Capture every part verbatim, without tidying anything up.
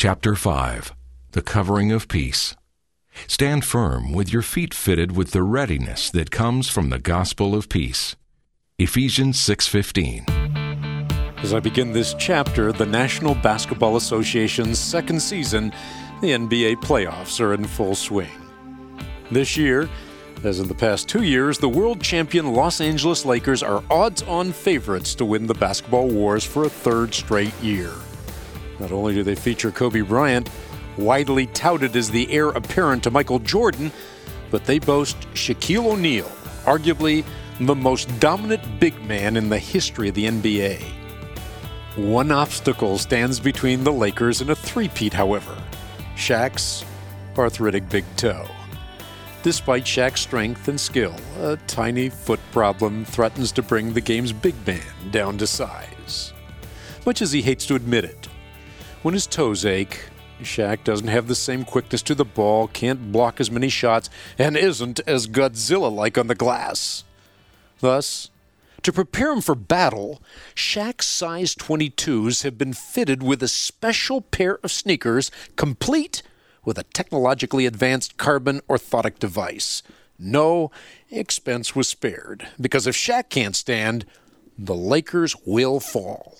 Chapter five. The Covering of Peace. Stand firm with your feet fitted with the readiness that comes from the gospel of peace. Ephesians six fifteen. As I begin this chapter, the National Basketball Association's second season, the N B A playoffs are in full swing. This year, as in the past two years, the world champion Los Angeles Lakers are odds-on favorites to win the basketball wars for a third straight year. Not only do they feature Kobe Bryant, widely touted as the heir apparent to Michael Jordan, but they boast Shaquille O'Neal, arguably the most dominant big man in the history of the N B A. One obstacle stands between the Lakers and a three-peat, however: Shaq's arthritic big toe. Despite Shaq's strength and skill, a tiny foot problem threatens to bring the game's big man down to size. Much as he hates to admit it, when his toes ache, Shaq doesn't have the same quickness to the ball, can't block as many shots, and isn't as Godzilla-like on the glass. Thus, to prepare him for battle, Shaq's size twenty-twos have been fitted with a special pair of sneakers, complete with a technologically advanced carbon orthotic device. No expense was spared, because if Shaq can't stand, the Lakers will fall.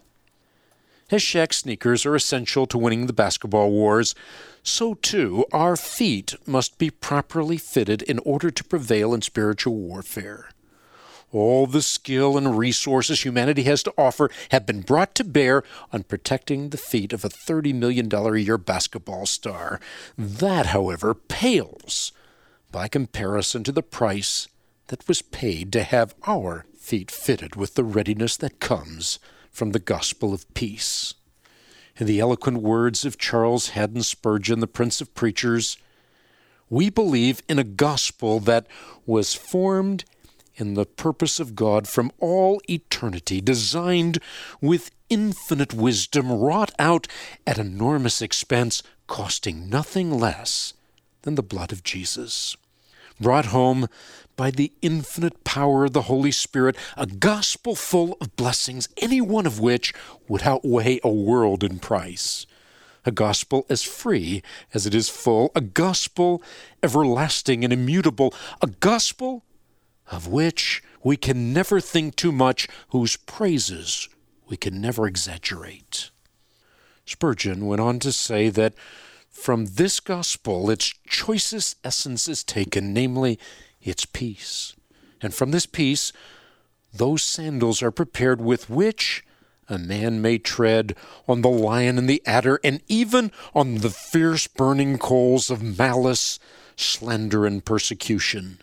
As Shaq's sneakers are essential to winning the basketball wars, so too our feet must be properly fitted in order to prevail in spiritual warfare. All the skill and resources humanity has to offer have been brought to bear on protecting the feet of a thirty million dollars a year basketball star. That, however, pales by comparison to the price that was paid to have our feet fitted with the readiness that comes from the gospel of peace. In the eloquent words of Charles Haddon Spurgeon, the Prince of Preachers, we believe in a gospel that was formed in the purpose of God from all eternity, designed with infinite wisdom, wrought out at enormous expense, costing nothing less than the blood of Jesus, brought home by the infinite power of the Holy Spirit, a gospel full of blessings, any one of which would outweigh a world in price. A gospel as free as it is full, a gospel everlasting and immutable, a gospel of which we can never think too much, whose praises we can never exaggerate. Spurgeon went on to say that from this gospel its choicest essence is taken, namely its peace. And from this peace, those sandals are prepared with which a man may tread on the lion and the adder, and even on the fierce burning coals of malice, slander, and persecution.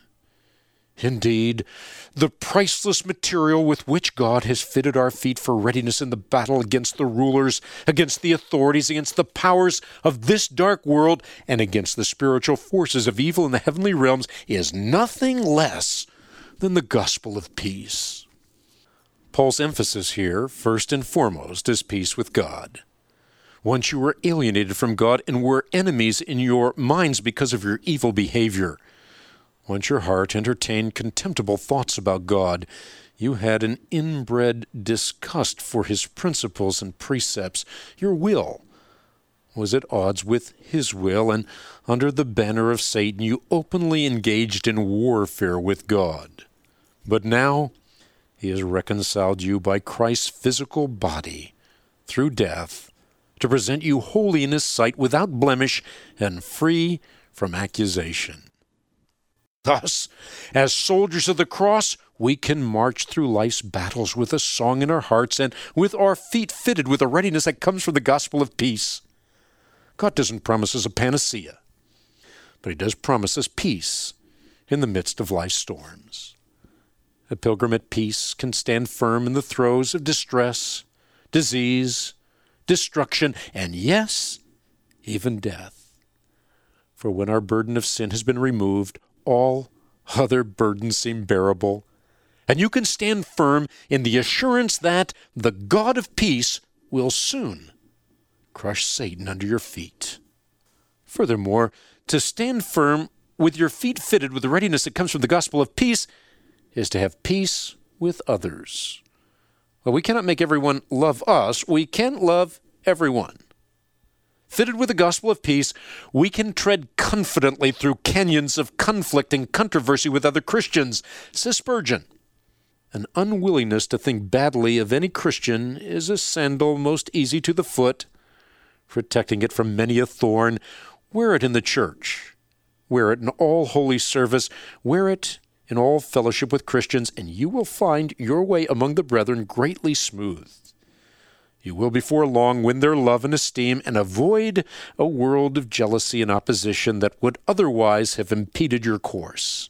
Indeed, the priceless material with which God has fitted our feet for readiness in the battle against the rulers, against the authorities, against the powers of this dark world, and against the spiritual forces of evil in the heavenly realms is nothing less than the gospel of peace. Paul's emphasis here, first and foremost, is peace with God. Once you were alienated from God and were enemies in your minds because of your evil behavior. Once your heart entertained contemptible thoughts about God, you had an inbred disgust for His principles and precepts. Your will was at odds with His will, and under the banner of Satan, you openly engaged in warfare with God. But now, He has reconciled you by Christ's physical body through death to present you holy in His sight, without blemish and free from accusation. Thus, as soldiers of the cross, we can march through life's battles with a song in our hearts and with our feet fitted with a readiness that comes from the gospel of peace. God doesn't promise us a panacea, but He does promise us peace in the midst of life's storms. A pilgrim at peace can stand firm in the throes of distress, disease, destruction, and yes, even death. For when our burden of sin has been removed, all other burdens seem bearable, and you can stand firm in the assurance that the God of peace will soon crush Satan under your feet. Furthermore, to stand firm with your feet fitted with the readiness that comes from the gospel of peace is to have peace with others. Well, we cannot make everyone love us. We can love everyone. Fitted with the gospel of peace, we can tread confidently through canyons of conflict and controversy with other Christians, says Spurgeon. An unwillingness to think badly of any Christian is a sandal most easy to the foot. Protecting it from many a thorn, wear it in the church. Wear it in all holy service. Wear it in all fellowship with Christians, and you will find your way among the brethren greatly smoothed. You will before long win their love and esteem and avoid a world of jealousy and opposition that would otherwise have impeded your course.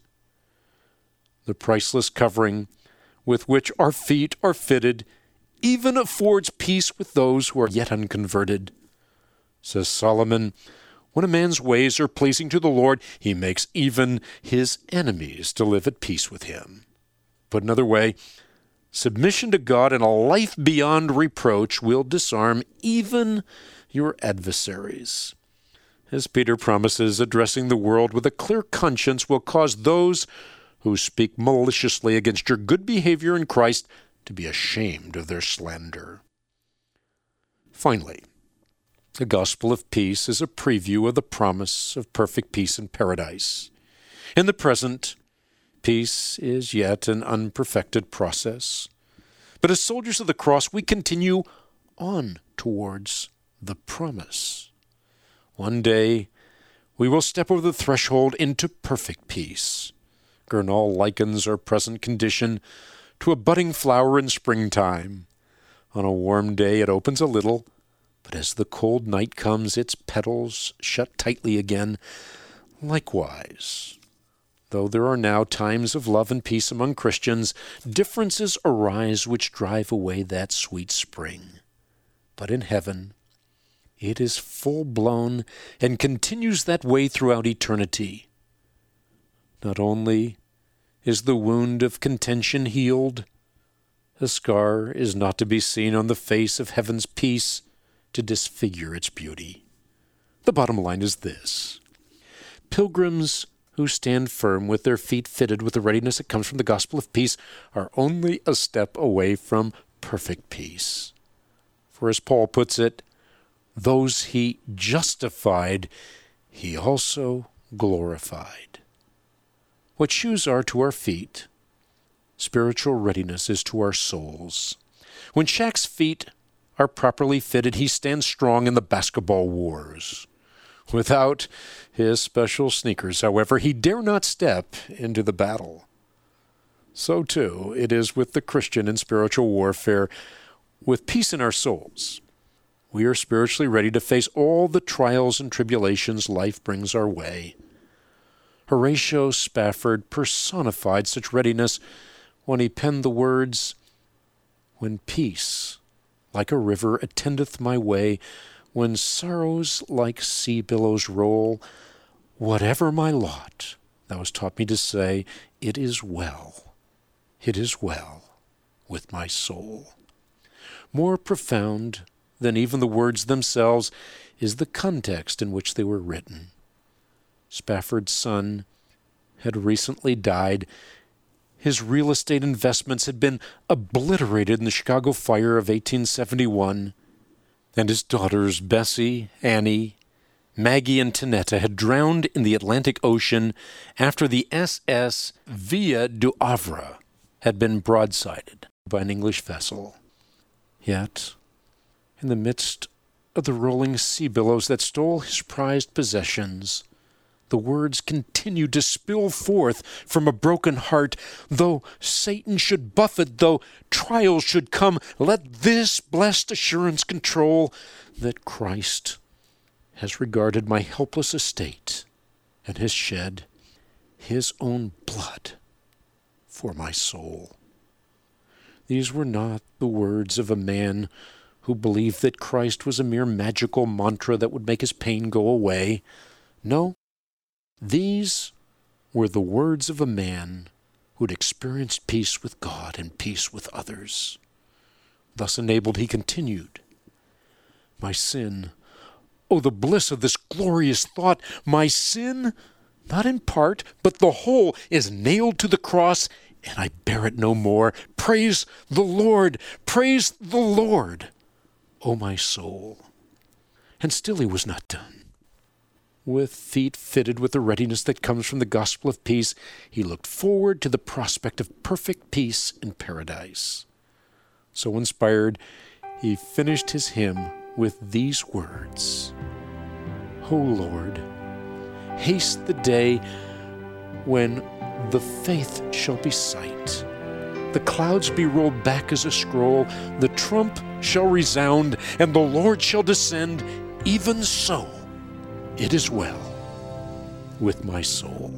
The priceless covering with which our feet are fitted even affords peace with those who are yet unconverted. Says Solomon, when a man's ways are pleasing to the Lord, he makes even his enemies to live at peace with him. Put another way, submission to God and a life beyond reproach will disarm even your adversaries. As Peter promises, addressing the world with a clear conscience will cause those who speak maliciously against your good behavior in Christ to be ashamed of their slander. Finally, the gospel of peace is a preview of the promise of perfect peace in paradise. In the present, peace is yet an unperfected process. But as soldiers of the cross, we continue on towards the promise. One day, we will step over the threshold into perfect peace. Gurnall likens our present condition to a budding flower in springtime. On a warm day, it opens a little, but as the cold night comes, its petals shut tightly again. Likewise, though there are now times of love and peace among Christians, differences arise which drive away that sweet spring. But in heaven, it is full-blown and continues that way throughout eternity. Not only is the wound of contention healed, a scar is not to be seen on the face of heaven's peace to disfigure its beauty. The bottom line is this: pilgrims who stand firm with their feet fitted with the readiness that comes from the gospel of peace are only a step away from perfect peace. For as Paul puts it, those he justified, he also glorified. What shoes are to our feet, spiritual readiness is to our souls. When Shaq's feet are properly fitted, he stands strong in the basketball wars. Without his special sneakers, however, he dare not step into the battle. So, too, it is with the Christian in spiritual warfare. With peace in our souls, we are spiritually ready to face all the trials and tribulations life brings our way. Horatio Spafford personified such readiness when he penned the words, "When peace, like a river, attendeth my way, when sorrows like sea billows roll, whatever my lot, thou hast taught me to say, it is well, it is well with my soul." More profound than even the words themselves is the context in which they were written. Spafford's son had recently died. His real estate investments had been obliterated in the Chicago fire of eighteen seventy-one, and his daughters Bessie, Annie, Maggie, and Tanetta had drowned in the Atlantic Ocean after the S S Villa du Havre had been broadsided by an English vessel. Yet, in the midst of the rolling sea billows that stole his prized possessions, the words continued to spill forth from a broken heart. Though Satan should buffet, though trials should come, let this blessed assurance control that Christ has regarded my helpless estate and has shed his own blood for my soul. These were not the words of a man who believed that Christ was a mere magical mantra that would make his pain go away. No, these were the words of a man who had experienced peace with God and peace with others. Thus enabled, he continued, "My sin, oh, the bliss of this glorious thought, my sin, not in part, but the whole, is nailed to the cross, and I bear it no more. Praise the Lord, praise the Lord, O my soul." And still he was not done. With feet fitted with the readiness that comes from the gospel of peace, he looked forward to the prospect of perfect peace in paradise. So inspired, he finished his hymn with these words: O Lord, haste the day when the faith shall be sight, the clouds be rolled back as a scroll, the trump shall resound, and the Lord shall descend. Even so, it is well with my soul.